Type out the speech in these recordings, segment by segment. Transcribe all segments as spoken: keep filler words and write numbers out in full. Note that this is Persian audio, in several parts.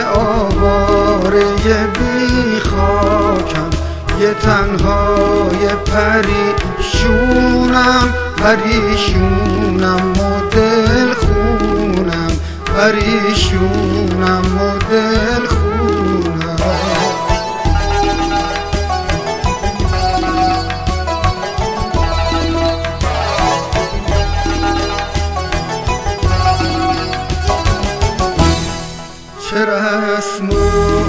آواره بی خاکم، یه تنهای پریشونم، پریشونم و دل خونم، پریشونم و دل خونم. چه رسم و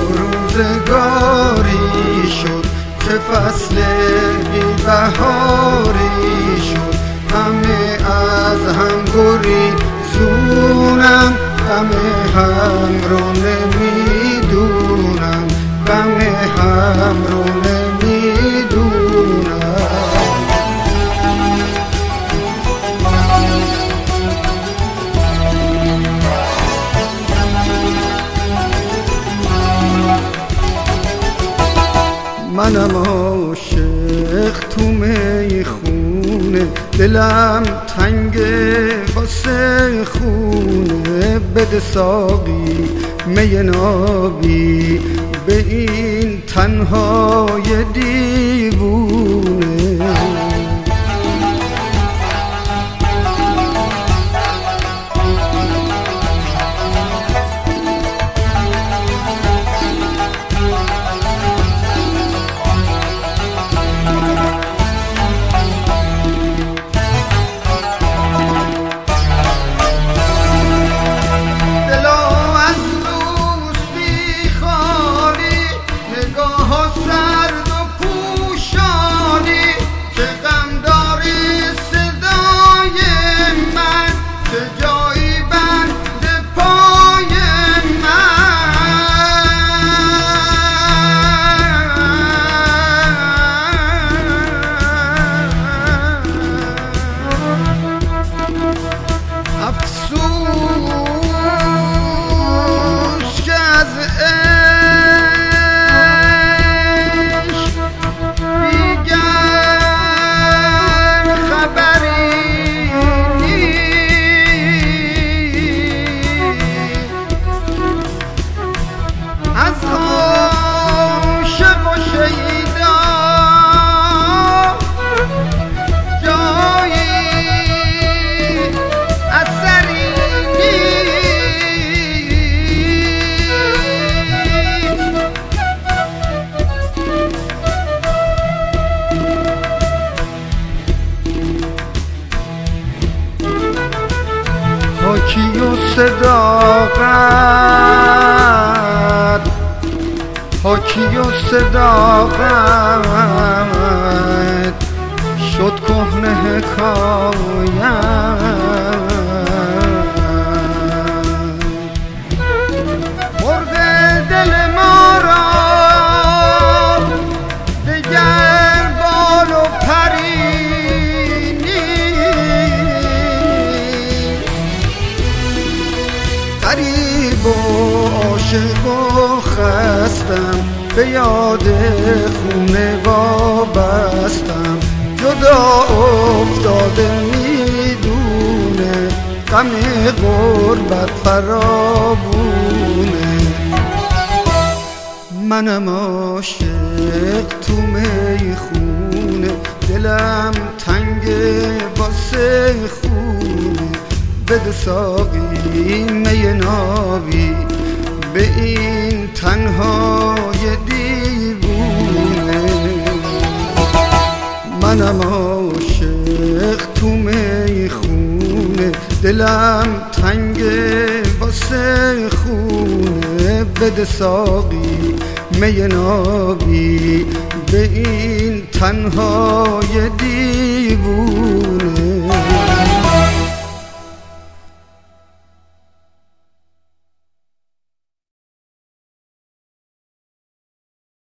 روزگاری شد، چه فصل بی بهاری شد، همه از هم گریزونم، غم هم رو نمیدونم، غم هم رو نمیدونم. منم عاشق تو میخونه، دلم تنگه واسه خونه، بده ساقی می نابی به این تنهای دیوونه. پاکی و صداقت، پاکی و صداقت شد کهنه حکایت. مرغ دل ما را دگر بال و پری غریب و عاشق و خستم، به یاد خونه وابستم، جدا افتاده میدونه، غم غربت فراوونه. منم عاشق تو میخونه، دلم تنگه واسه خونه، بده ساقی می نابی به این تنهای دیوونه. منم عاشق تو میخونه، دلم تنگه واسه خونه، بده ساقی می نابی به این تنهای دیوونه.